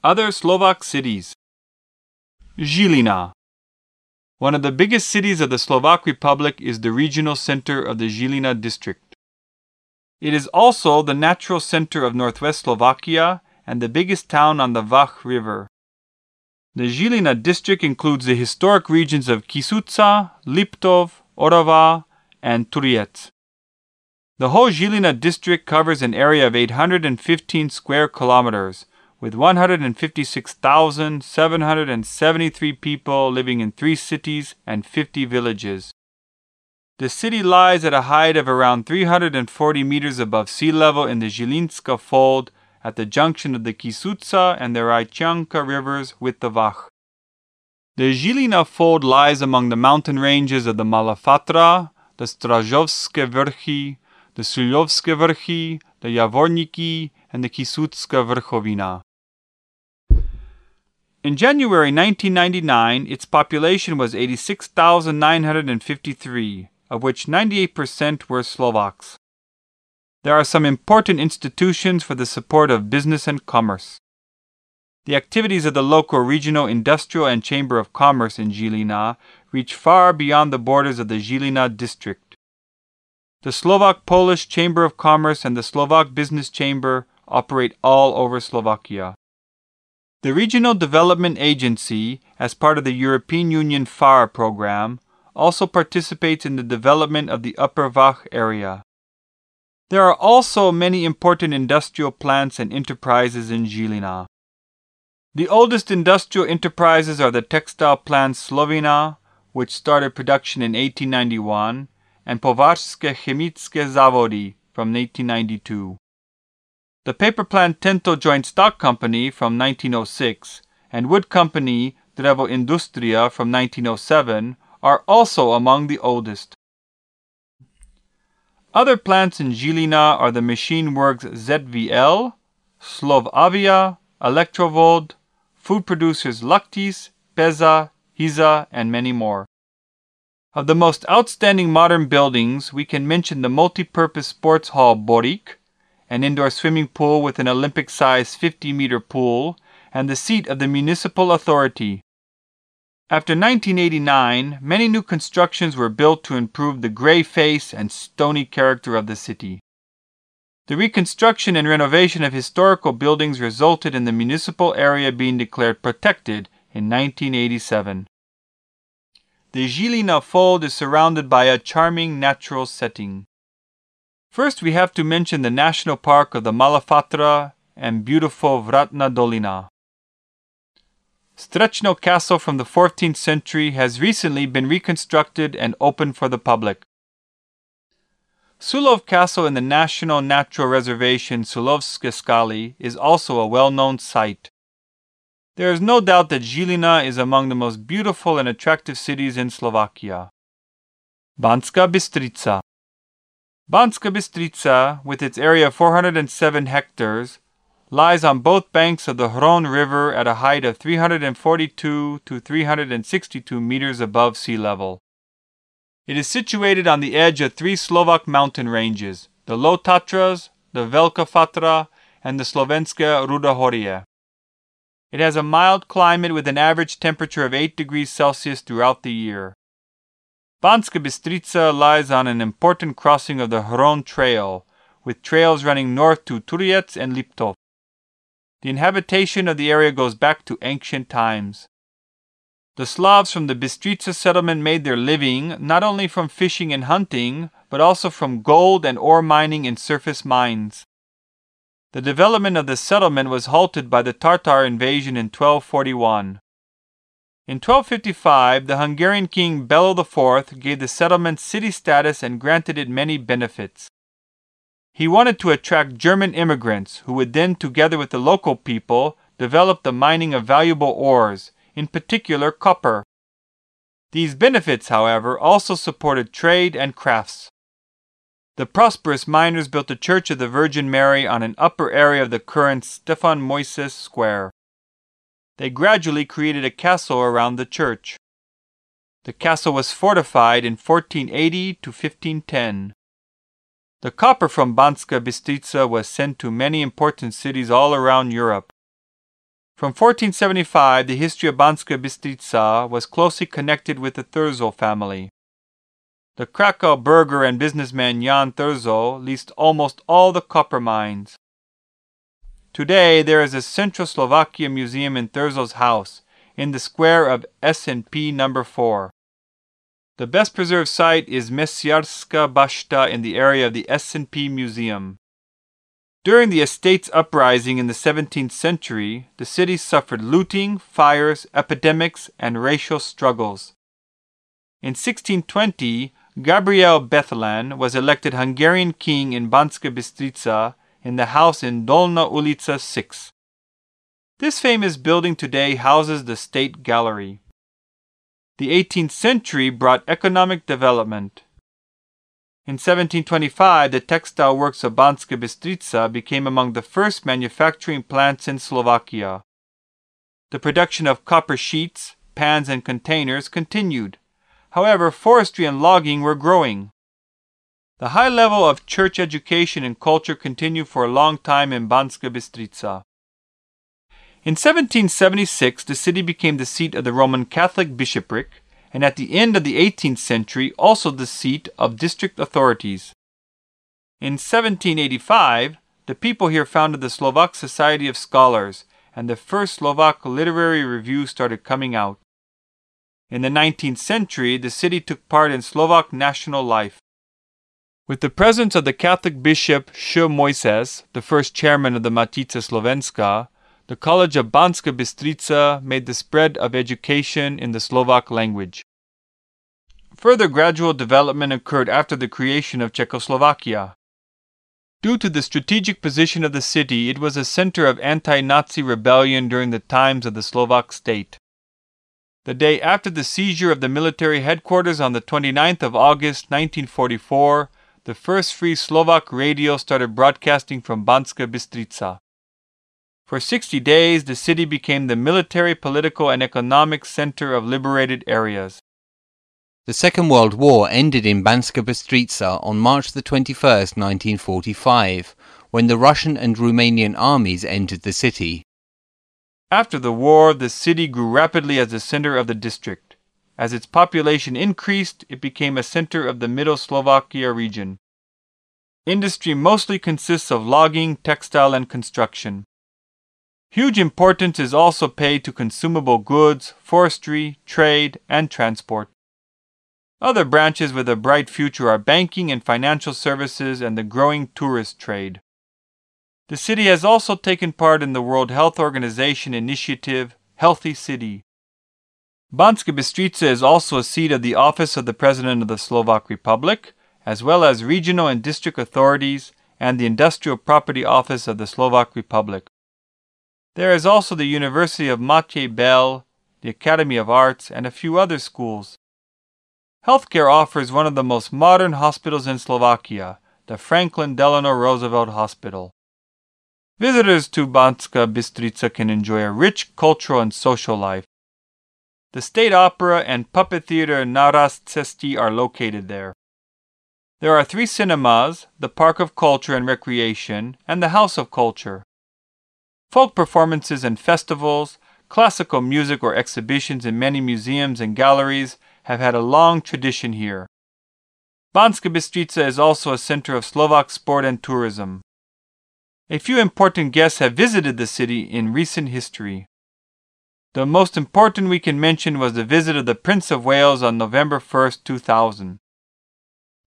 Other Slovak cities. Žilina. One of the biggest cities of the Slovak Republic is the regional center of the Žilina district. It is also the natural center of northwest Slovakia and the biggest town on the Vach River. The Žilina district includes the historic regions of Kysuca, Liptov, Orava, and Turiec. The whole Žilina district covers an area of 815 square kilometers, with 156,773 people living in 3 cities and 50 villages. The city lies at a height of around 340 meters above sea level in the Žilinska fold at the junction of the Kysuca and the Rajčianka rivers with the Vach. The Žilina fold lies among the mountain ranges of the Mala Fatra, the Stražovské vrchy, the Suľovské vrchy, the Javorníky, and the Kysucká vrchovina. In January 1999, its population was 86,953, of which 98% were Slovaks. There are some important institutions for the support of business and commerce. The activities of the local regional industrial and chamber of commerce in Žilina reach far beyond the borders of the Žilina district. The Slovak-Polish Chamber of Commerce and the Slovak Business Chamber operate all over Slovakia. The Regional Development Agency, as part of the European Union PHARE program, also participates in the development of the Upper Vach area. There are also many important industrial plants and enterprises in Žilina. The oldest industrial enterprises are the textile plant Slovina, which started production in 1891, and Považské chemické závody from 1892. The paper plant Tento Joint Stock Company from 1906 and wood company Drevo Industria from 1907 are also among the oldest. Other plants in Žilina are the machine works ZVL, Slovavia, Electrovold, food producers Lactis, Peza, Hiza, and many more. Of the most outstanding modern buildings, we can mention the multi-purpose sports hall Borík, an indoor swimming pool with an Olympic-sized 50-meter pool, and the seat of the municipal authority. After 1989, many new constructions were built to improve the gray face and stony character of the city. The reconstruction and renovation of historical buildings resulted in the municipal area being declared protected in 1987. The Žilina fold is surrounded by a charming natural setting. First, we have to mention the National Park of the Mala Fatra and beautiful Vratná dolina. Strečno Castle from the 14th century has recently been reconstructed and opened for the public. Sulov Castle in the National Natural Reservation Sulovské Skaly is also a well-known site. There is no doubt that Žilina is among the most beautiful and attractive cities in Slovakia. Banská Bystrica. Banská Bystrica, with its area of 407 hectares, lies on both banks of the Hron River at a height of 342 to 362 meters above sea level. It is situated on the edge of 3 Slovak mountain ranges, the Low Tatras, the Veľká Fatra, and the Slovenské Rudohorie. It has a mild climate with an average temperature of 8 degrees Celsius throughout the year. Banská Bystrica lies on an important crossing of the Hron Trail, with trails running north to Turiec and Liptov. The inhabitation of the area goes back to ancient times. The Slavs from the Bystrica settlement made their living not only from fishing and hunting, but also from gold and ore mining in surface mines. The development of the settlement was halted by the Tatar invasion in 1241. In 1255, the Hungarian king Belo IV gave the settlement city status and granted it many benefits. He wanted to attract German immigrants who would then, together with the local people, develop the mining of valuable ores, in particular copper. These benefits, however, also supported trade and crafts. The prosperous miners built the Church of the Virgin Mary on an upper area of the current Stefan Moises Square. They gradually created a castle around the church. The castle was fortified in 1480 to 1510. The copper from Banská Bystrica was sent to many important cities all around Europe. From 1475, the history of Banska Bystrica was closely connected with the Thurzo family. The Krakow burgher and businessman Jan Thurzo leased almost all the copper mines. Today, there is a Central Slovakia museum in Thurzo's house, in the square of S&P number 4. The best preserved site is Mesiarska Bashta in the area of the S&P Museum. During the estates uprising in the 17th century, the city suffered looting, fires, epidemics, and racial struggles. In 1620, Gabriel Bethlen was elected Hungarian king in Banska Bystrica in the house in Dolna Ulica 6. This famous building today houses the State Gallery. The 18th century brought economic development. In 1725, the textile works of Banska Bystrica became among the first manufacturing plants in Slovakia. The production of copper sheets, pans, and containers continued. However, forestry and logging were growing. The high level of church education and culture continued for a long time in Banska Bystrica. In 1776, the city became the seat of the Roman Catholic bishopric, and at the end of the 18th century, also the seat of district authorities. In 1785, the people here founded the Slovak Society of Scholars, and the first Slovak literary review started coming out. In the 19th century, the city took part in Slovak national life. With the presence of the Catholic bishop Š. Mojses, the first chairman of the Matica Slovenska, the College of Banska Bystrica made the spread of education in the Slovak language. Further gradual development occurred after the creation of Czechoslovakia. Due to the strategic position of the city, it was a center of anti-Nazi rebellion during the times of the Slovak state. The day after the seizure of the military headquarters on the 29th of August 1944, the first free Slovak radio started broadcasting from Banska Bystrica. For 60 days, the city became the military, political, and economic center of liberated areas. The Second World War ended in Banska Bystrica on March the 21st, 1945, when the Russian and Romanian armies entered the city. After the war, the city grew rapidly as the center of the district. As its population increased, it became a center of the Middle Slovakia region. Industry mostly consists of logging, textile, and construction. Huge importance is also paid to consumable goods, forestry, trade, and transport. Other branches with a bright future are banking and financial services and the growing tourist trade. The city has also taken part in the World Health Organization initiative, Healthy City. Banska Bystrica is also a seat of the Office of the President of the Slovak Republic, as well as regional and district authorities and the Industrial Property Office of the Slovak Republic. There is also the University of Matej Bell, the Academy of Arts, and a few other schools. Healthcare offers one of the most modern hospitals in Slovakia, the Franklin Delano Roosevelt Hospital. Visitors to Banska Bystrica can enjoy a rich cultural and social life. The State Opera and Puppet Theater Naraz Cesti are located there. There are 3 cinemas, the Park of Culture and Recreation, and the House of Culture. Folk performances and festivals, classical music or exhibitions in many museums and galleries have had a long tradition here. Banska Bystrica is also a center of Slovak sport and tourism. A few important guests have visited the city in recent history. The most important we can mention was the visit of the Prince of Wales on November 1st, 2000.